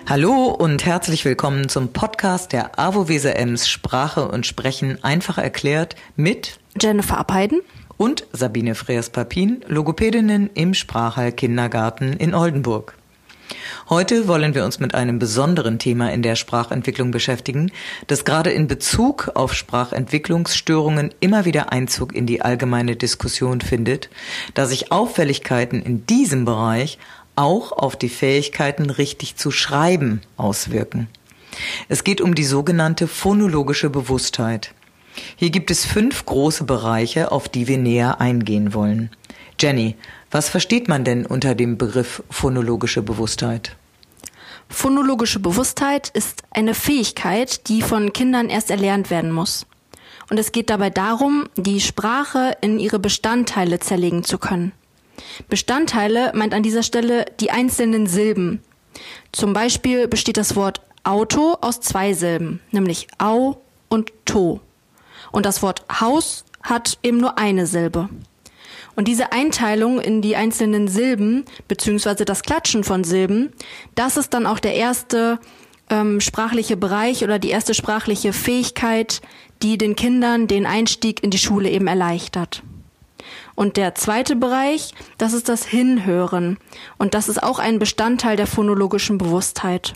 Hallo und herzlich willkommen zum Podcast der AWO Weser Ems Sprache und Sprechen einfach erklärt mit Jennifer Abheiden und Sabine Freers-Papin, Logopädinnen im Sprachhall Kindergarten in Oldenburg. Heute wollen wir uns mit einem besonderen Thema in der Sprachentwicklung beschäftigen, das gerade in Bezug auf Sprachentwicklungsstörungen immer wieder Einzug in die allgemeine Diskussion findet, da sich Auffälligkeiten in diesem Bereich auch auf die Fähigkeiten, richtig zu schreiben, auswirken. Es geht um die sogenannte phonologische Bewusstheit. Hier gibt es 5 große Bereiche, auf die wir näher eingehen wollen. Jenny, was versteht man denn unter dem Begriff phonologische Bewusstheit? Phonologische Bewusstheit ist eine Fähigkeit, die von Kindern erst erlernt werden muss. Und es geht dabei darum, die Sprache in ihre Bestandteile zerlegen zu können. Bestandteile meint an dieser Stelle die einzelnen Silben. Zum Beispiel besteht das Wort Auto aus 2 Silben, nämlich Au und To. Und das Wort Haus hat eben nur eine Silbe. Und diese Einteilung in die einzelnen Silben, beziehungsweise das Klatschen von Silben, das ist dann auch der erste sprachliche Bereich oder die erste sprachliche Fähigkeit, die den Kindern den Einstieg in die Schule eben erleichtert. Und der zweite Bereich, das ist das Hinhören. Und das ist auch ein Bestandteil der phonologischen Bewusstheit.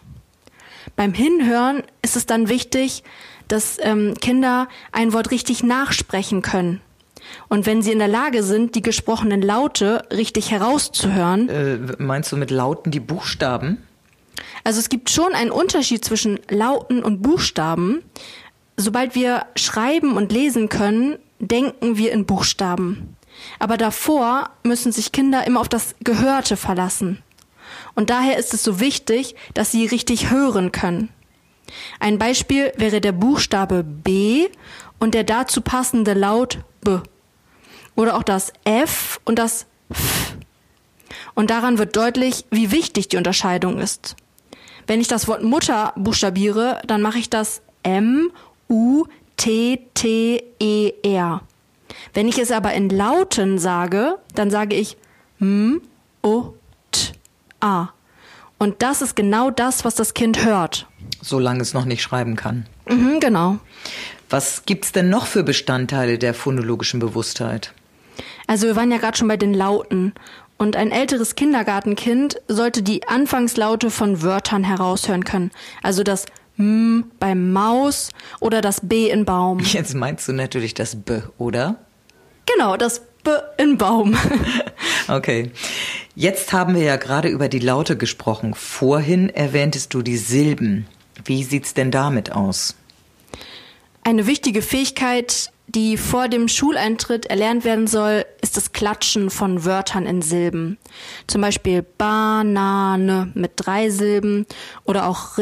Beim Hinhören ist es dann wichtig, dass Kinder ein Wort richtig nachsprechen können. Und wenn sie in der Lage sind, die gesprochenen Laute richtig herauszuhören. Meinst du mit Lauten die Buchstaben? Also es gibt schon einen Unterschied zwischen Lauten und Buchstaben. Sobald wir schreiben und lesen können, denken wir in Buchstaben. Aber davor müssen sich Kinder immer auf das Gehörte verlassen. Und daher ist es so wichtig, dass sie richtig hören können. Ein Beispiel wäre der Buchstabe B und der dazu passende Laut B. Oder auch das F und das F. Und daran wird deutlich, wie wichtig die Unterscheidung ist. Wenn ich das Wort Mutter buchstabiere, dann mache ich das M-U-T-T-E-R. Wenn ich es aber in Lauten sage, dann sage ich M-O-T-A. Und das ist genau das, was das Kind hört. Solange es noch nicht schreiben kann. Genau. Was gibt's denn noch für Bestandteile der phonologischen Bewusstheit? Also wir waren ja gerade schon bei den Lauten. Und ein älteres Kindergartenkind sollte die Anfangslaute von Wörtern heraushören können. Also das M beim Maus oder das B in Baum. Jetzt meinst du natürlich das B, oder? Genau, das B in Baum. Okay. Jetzt haben wir ja gerade über die Laute gesprochen. Vorhin erwähntest du die Silben. Wie sieht's denn damit aus? Eine wichtige Fähigkeit, die vor dem Schuleintritt erlernt werden soll, ist das Klatschen von Wörtern in Silben. Zum Beispiel Banane mit 3 Silben oder auch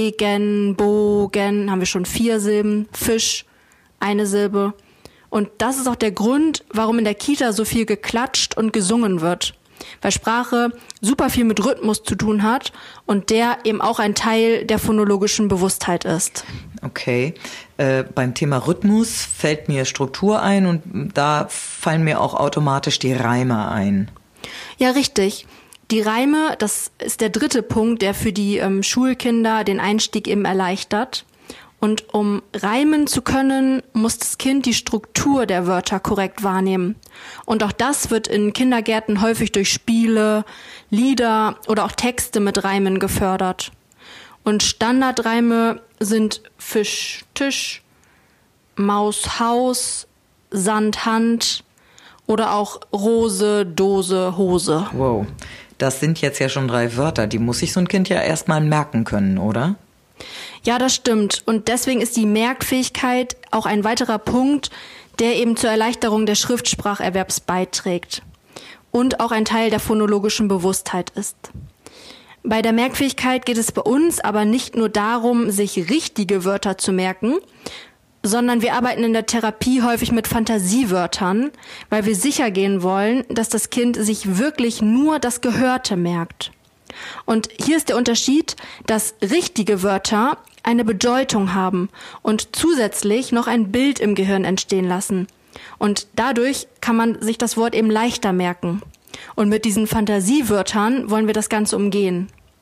Regenbogen, haben wir schon 4 Silben, Fisch, 1 Silbe. Und das ist auch der Grund, warum in der Kita so viel geklatscht und gesungen wird. Weil Sprache super viel mit Rhythmus zu tun hat und der eben auch ein Teil der phonologischen Bewusstheit ist. Okay, beim Thema Rhythmus fällt mir Struktur ein und da fallen mir auch automatisch die Reime ein. Ja, richtig. Die Reime, das ist der dritte Punkt, der für die Schulkinder den Einstieg eben erleichtert. Und um reimen zu können, muss das Kind die Struktur der Wörter korrekt wahrnehmen. Und auch das wird in Kindergärten häufig durch Spiele, Lieder oder auch Texte mit Reimen gefördert. Und Standardreime sind Fisch, Tisch, Maus, Haus, Sand, Hand oder auch Rose, Dose, Hose. Wow, das sind jetzt ja schon 3 Wörter. Die muss sich so ein Kind ja erstmal merken können, oder? Ja, das stimmt. Und deswegen ist die Merkfähigkeit auch ein weiterer Punkt, der eben zur Erleichterung des Schriftspracherwerbs beiträgt und auch ein Teil der phonologischen Bewusstheit ist. Bei der Merkfähigkeit geht es bei uns aber nicht nur darum, sich richtige Wörter zu merken, sondern wir arbeiten in der Therapie häufig mit Fantasiewörtern, weil wir sicher gehen wollen, dass das Kind sich wirklich nur das Gehörte merkt. Und hier ist der Unterschied, dass richtige Wörter eine Bedeutung haben und zusätzlich noch ein Bild im Gehirn entstehen lassen. Und dadurch kann man sich das Wort eben leichter merken. Und mit diesen Fantasiewörtern wollen wir das Ganze umgehen.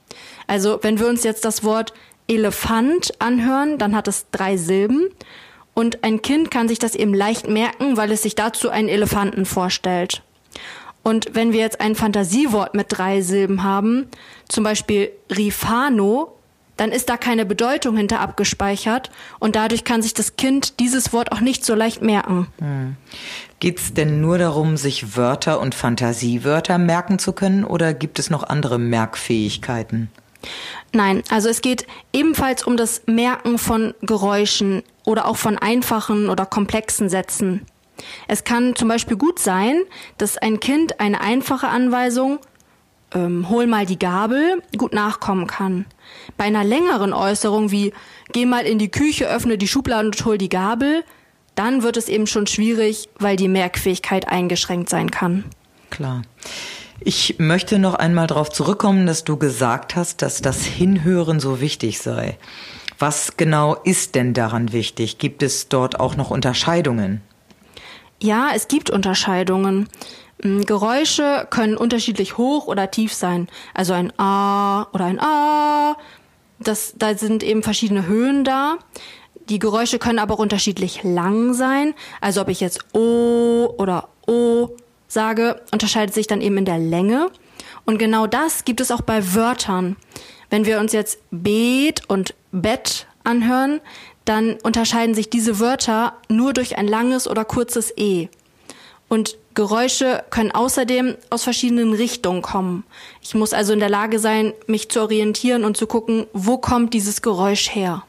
Also wenn wir uns jetzt das Wort Elefant anhören, dann hat es 3 Silben. Und ein Kind kann sich das eben leicht merken, weil es sich dazu einen Elefanten vorstellt. Und wenn wir jetzt ein Fantasiewort mit 3 Silben haben, zum Beispiel Rifano, dann ist da keine Bedeutung hinter abgespeichert und dadurch kann sich das Kind dieses Wort auch nicht so leicht merken. Geht's denn nur darum, sich Wörter und Fantasiewörter merken zu können oder gibt es noch andere Merkfähigkeiten? Nein, also es geht ebenfalls um das Merken von Geräuschen oder auch von einfachen oder komplexen Sätzen. Es kann zum Beispiel gut sein, dass ein Kind eine einfache Anweisung, hol mal die Gabel, gut nachkommen kann. Bei einer längeren Äußerung wie, geh mal in die Küche, öffne die Schublade und hol die Gabel, dann wird es eben schon schwierig, weil die Merkfähigkeit eingeschränkt sein kann. Klar. Ich möchte noch einmal darauf zurückkommen, dass du gesagt hast, dass das Hinhören so wichtig sei. Was genau ist denn daran wichtig? Gibt es dort auch noch Unterscheidungen? Ja, es gibt Unterscheidungen. Geräusche können unterschiedlich hoch oder tief sein. Also ein A oder ein A. Da sind eben verschiedene Höhen da. Die Geräusche können aber auch unterschiedlich lang sein. Also ob ich jetzt O oder O sage, unterscheidet sich dann eben in der Länge. Und genau das gibt es auch bei Wörtern. Wenn wir uns jetzt Bet und Bett anhören, dann unterscheiden sich diese Wörter nur durch ein langes oder kurzes E. Und Geräusche können außerdem aus verschiedenen Richtungen kommen. Ich muss also in der Lage sein, mich zu orientieren und zu gucken, wo kommt dieses Geräusch her.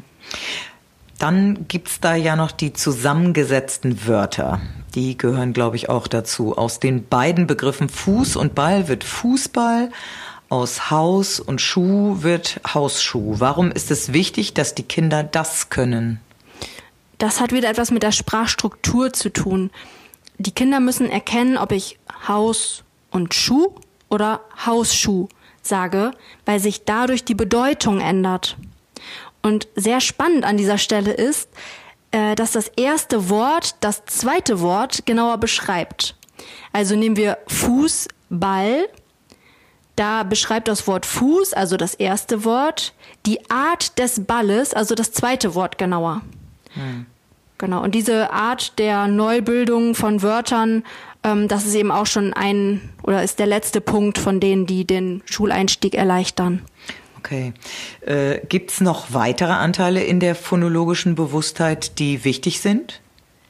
Dann gibt's da ja noch die zusammengesetzten Wörter. Die gehören, glaube ich, auch dazu. Aus den beiden Begriffen Fuß und Ball wird Fußball. Aus Haus und Schuh wird Hausschuh. Warum ist es wichtig, dass die Kinder das können? Das hat wieder etwas mit der Sprachstruktur zu tun. Die Kinder müssen erkennen, ob ich Haus und Schuh oder Hausschuh sage, weil sich dadurch die Bedeutung ändert. Und sehr spannend an dieser Stelle ist, dass das erste Wort das zweite Wort genauer beschreibt. Also nehmen wir Fußball. Da beschreibt das Wort Fuß, also das erste Wort, die Art des Balles, also das zweite Wort genauer. Genau, und diese Art der Neubildung von Wörtern, das ist eben auch schon ist der letzte Punkt von denen, die den Schuleinstieg erleichtern. Okay. Gibt's noch weitere Anteile in der phonologischen Bewusstheit, die wichtig sind?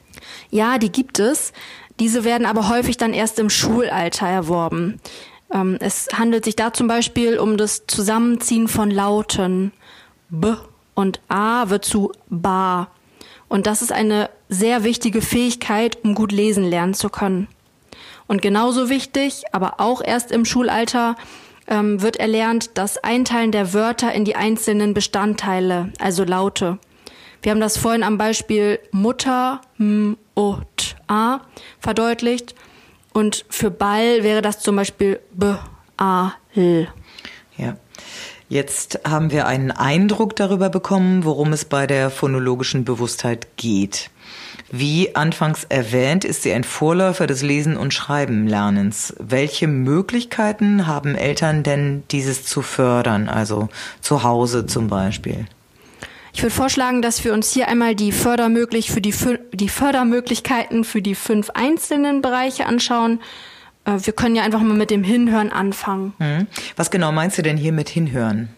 Ja, die gibt es. Diese werden aber häufig dann erst im Schulalter erworben. Es handelt sich da zum Beispiel um das Zusammenziehen von Lauten. B und A wird zu Ba. Und das ist eine sehr wichtige Fähigkeit, um gut lesen lernen zu können. Und genauso wichtig, aber auch erst im Schulalter, wird erlernt das Einteilen der Wörter in die einzelnen Bestandteile, also Laute. Wir haben das vorhin am Beispiel Mutter, M, O, T, A verdeutlicht. Und für Ball wäre das zum Beispiel B, A, L. Ja. Jetzt haben wir einen Eindruck darüber bekommen, worum es bei der phonologischen Bewusstheit geht. Wie anfangs erwähnt, ist sie ein Vorläufer des Lesen- und Schreibenlernens. Welche Möglichkeiten haben Eltern denn, dieses zu fördern, also zu Hause zum Beispiel? Ich würde vorschlagen, dass wir uns hier einmal die Fördermöglichkeiten für die 5 einzelnen Bereiche anschauen. Wir können ja einfach mal mit dem Hinhören anfangen. Was genau meinst du denn hier mit Hinhören?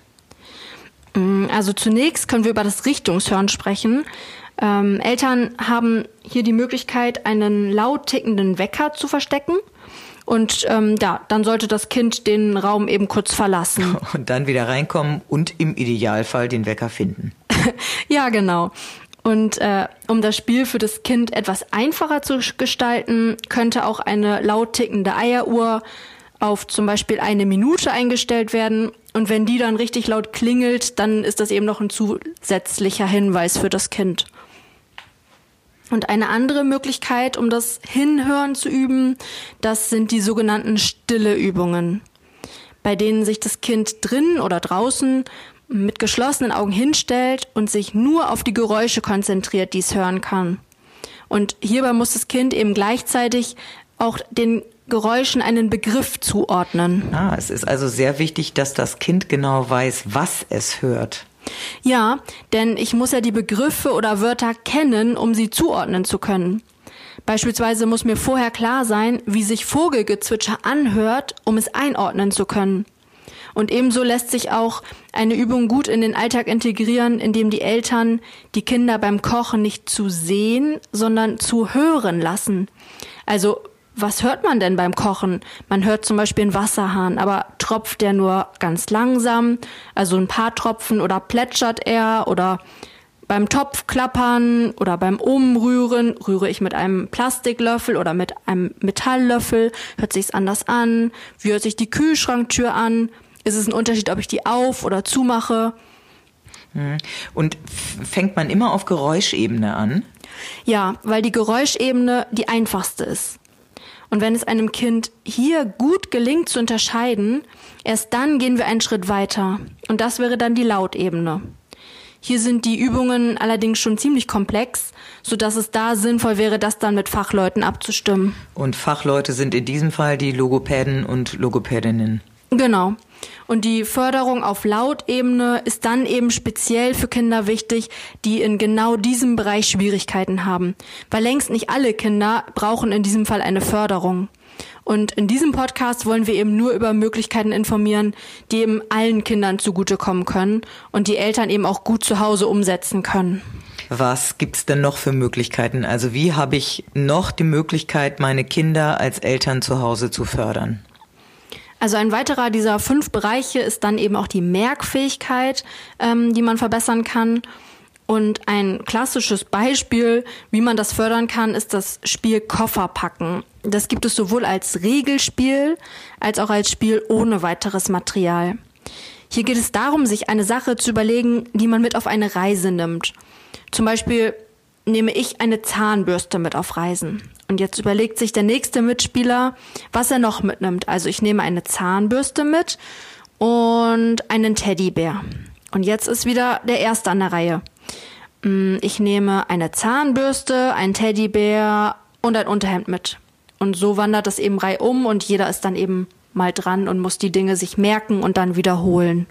Also zunächst können wir über das Richtungshören sprechen. Eltern haben hier die Möglichkeit, einen laut tickenden Wecker zu verstecken. Und dann sollte das Kind den Raum eben kurz verlassen. Und dann wieder reinkommen und im Idealfall den Wecker finden. Ja, genau. Und um das Spiel für das Kind etwas einfacher zu gestalten, könnte auch eine laut tickende Eieruhr auf zum Beispiel 1 Minute eingestellt werden. Und wenn die dann richtig laut klingelt, dann ist das eben noch ein zusätzlicher Hinweis für das Kind. Und eine andere Möglichkeit, um das Hinhören zu üben, das sind die sogenannten Stilleübungen, bei denen sich das Kind drinnen oder draußen mit geschlossenen Augen hinstellt und sich nur auf die Geräusche konzentriert, die es hören kann. Und hierbei muss das Kind eben gleichzeitig auch den Geräuschen einen Begriff zuordnen. Es ist also sehr wichtig, dass das Kind genau weiß, was es hört. Ja, denn ich muss ja die Begriffe oder Wörter kennen, um sie zuordnen zu können. Beispielsweise muss mir vorher klar sein, wie sich Vogelgezwitscher anhört, um es einordnen zu können. Und ebenso lässt sich auch eine Übung gut in den Alltag integrieren, indem die Eltern die Kinder beim Kochen nicht zu sehen, sondern zu hören lassen. Also, was hört man denn beim Kochen? Man hört zum Beispiel einen Wasserhahn, aber tropft der nur ganz langsam, also ein paar Tropfen, oder plätschert er, oder beim Topfklappern oder beim Umrühren rühre ich mit einem Plastiklöffel oder mit einem Metalllöffel, hört sich's anders an? Wie hört sich die Kühlschranktür an? Ist es ein Unterschied, ob ich die auf- oder zumache? Und fängt man immer auf Geräuschebene an? Ja, weil die Geräuschebene die einfachste ist. Und wenn es einem Kind hier gut gelingt zu unterscheiden, erst dann gehen wir einen Schritt weiter. Und das wäre dann die Lautebene. Hier sind die Übungen allerdings schon ziemlich komplex, sodass es da sinnvoll wäre, das dann mit Fachleuten abzustimmen. Und Fachleute sind in diesem Fall die Logopäden und Logopädinnen. Genau. Und die Förderung auf Lautebene ist dann eben speziell für Kinder wichtig, die in genau diesem Bereich Schwierigkeiten haben. Weil längst nicht alle Kinder brauchen in diesem Fall eine Förderung. Und in diesem Podcast wollen wir eben nur über Möglichkeiten informieren, die eben allen Kindern zugutekommen können und die Eltern eben auch gut zu Hause umsetzen können. Was gibt's denn noch für Möglichkeiten? Also wie habe ich noch die Möglichkeit, meine Kinder als Eltern zu Hause zu fördern? Also ein weiterer dieser 5 Bereiche ist dann eben auch die Merkfähigkeit, die man verbessern kann. Und ein klassisches Beispiel, wie man das fördern kann, ist das Spiel Kofferpacken. Das gibt es sowohl als Regelspiel als auch als Spiel ohne weiteres Material. Hier geht es darum, sich eine Sache zu überlegen, die man mit auf eine Reise nimmt. Zum Beispiel nehme ich eine Zahnbürste mit auf Reisen. Und jetzt überlegt sich der nächste Mitspieler, was er noch mitnimmt. Also ich nehme eine Zahnbürste mit und einen Teddybär. Und jetzt ist wieder der Erste an der Reihe. Ich nehme eine Zahnbürste, einen Teddybär und ein Unterhemd mit. Und so wandert das eben reihum und jeder ist dann eben mal dran und muss die Dinge sich merken und dann wiederholen.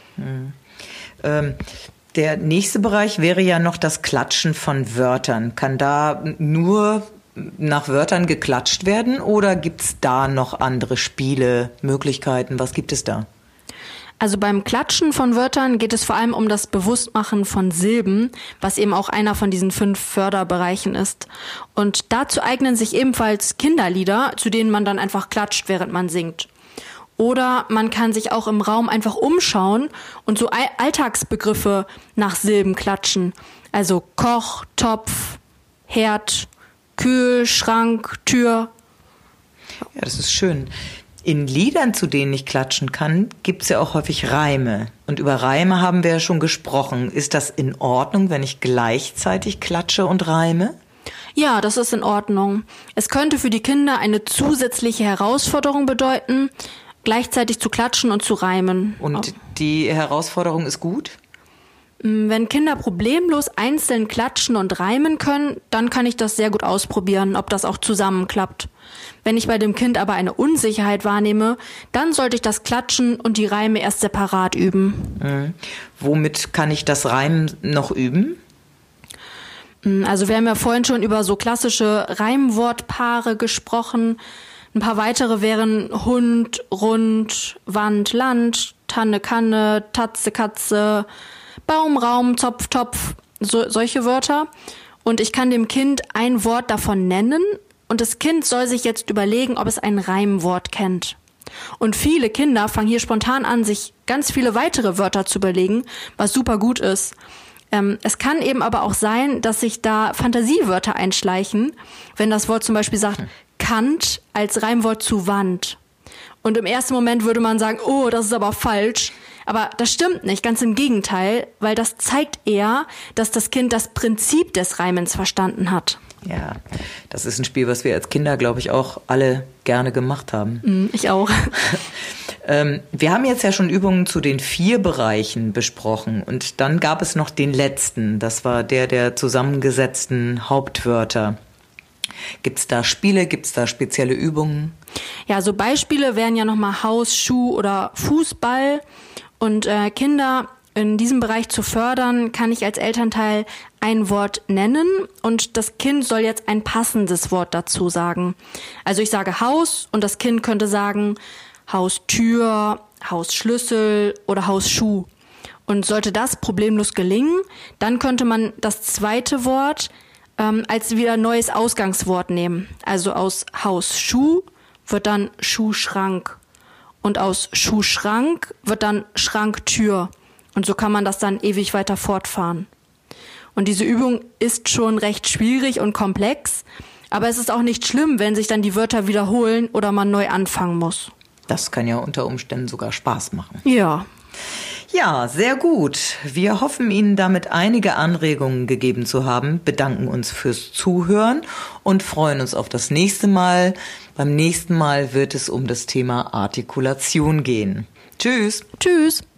Der nächste Bereich wäre ja noch das Klatschen von Wörtern. Kann da nur nach Wörtern geklatscht werden oder gibt's da noch andere Spiele, Möglichkeiten? Was gibt es da? Also beim Klatschen von Wörtern geht es vor allem um das Bewusstmachen von Silben, was eben auch einer von diesen 5 Förderbereichen ist. Und dazu eignen sich ebenfalls Kinderlieder, zu denen man dann einfach klatscht, während man singt. Oder man kann sich auch im Raum einfach umschauen und so Alltagsbegriffe nach Silben klatschen. Also Koch, Topf, Herd, Kühlschrank, Tür. Ja, das ist schön. In Liedern, zu denen ich klatschen kann, gibt's ja auch häufig Reime. Und über Reime haben wir ja schon gesprochen. Ist das in Ordnung, wenn ich gleichzeitig klatsche und reime? Ja, das ist in Ordnung. Es könnte für die Kinder eine zusätzliche Herausforderung bedeuten, gleichzeitig zu klatschen und zu reimen. Und die Herausforderung ist gut? Wenn Kinder problemlos einzeln klatschen und reimen können, dann kann ich das sehr gut ausprobieren, ob das auch zusammenklappt. Wenn ich bei dem Kind aber eine Unsicherheit wahrnehme, dann sollte ich das Klatschen und die Reime erst separat üben. Womit kann ich das Reimen noch üben? Also wir haben ja vorhin schon über so klassische Reimwortpaare gesprochen. Ein paar weitere wären Hund, Rund, Wand, Land, Tanne, Kanne, Tatze, Katze, Baum, Raum, Zopf, Topf, solche Wörter. Und ich kann dem Kind ein Wort davon nennen und das Kind soll sich jetzt überlegen, ob es ein Reimwort kennt. Und viele Kinder fangen hier spontan an, sich ganz viele weitere Wörter zu überlegen, was super gut ist. Es kann eben aber auch sein, dass sich da Fantasiewörter einschleichen, wenn das Wort zum Beispiel sagt, Kant als Reimwort zu Wand. Und im ersten Moment würde man sagen, oh, das ist aber falsch. Aber das stimmt nicht, ganz im Gegenteil, weil das zeigt eher, dass das Kind das Prinzip des Reimens verstanden hat. Ja, das ist ein Spiel, was wir als Kinder, glaube ich, auch alle gerne gemacht haben. Ich auch. Wir haben jetzt ja schon Übungen zu den 4 Bereichen besprochen und dann gab es noch den letzten. Das war der zusammengesetzten Hauptwörter. Gibt's da Spiele, gibt's da spezielle Übungen? Ja, so Beispiele wären ja nochmal Haus, Schuh oder Fußball. Und Kinder in diesem Bereich zu fördern, kann ich als Elternteil ein Wort nennen und das Kind soll jetzt ein passendes Wort dazu sagen. Also ich sage Haus und das Kind könnte sagen Haustür, Hausschlüssel oder Hausschuh. Und sollte das problemlos gelingen, dann könnte man das zweite Wort als wieder neues Ausgangswort nehmen. Also aus Hausschuh wird dann Schuhschrank und aus Schuhschrank wird dann Schranktür. Und so kann man das dann ewig weiter fortfahren. Und diese Übung ist schon recht schwierig und komplex, aber es ist auch nicht schlimm, wenn sich dann die Wörter wiederholen oder man neu anfangen muss. Das kann ja unter Umständen sogar Spaß machen. Ja. Ja, sehr gut. Wir hoffen, Ihnen damit einige Anregungen gegeben zu haben, bedanken uns fürs Zuhören und freuen uns auf das nächste Mal. Beim nächsten Mal wird es um das Thema Artikulation gehen. Tschüss. Tschüss.